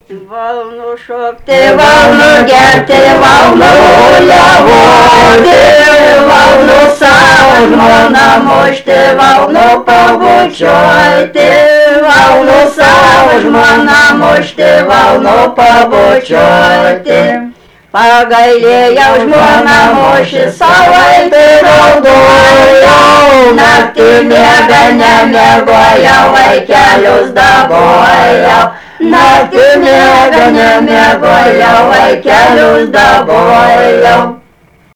Valnų šokti, valnų gerti, valnų liavoti, valnų savo žmoną mušti, valnų pabučiuoti, valnų savo žmoną mušti, valnų pabučiuoti. Pagailėjau žmoną mušį, savaitę raudojau, naktį miega nemiegojau, vaikelius dabojau. Naktį miega nemiegojau, vaikelius dabojau.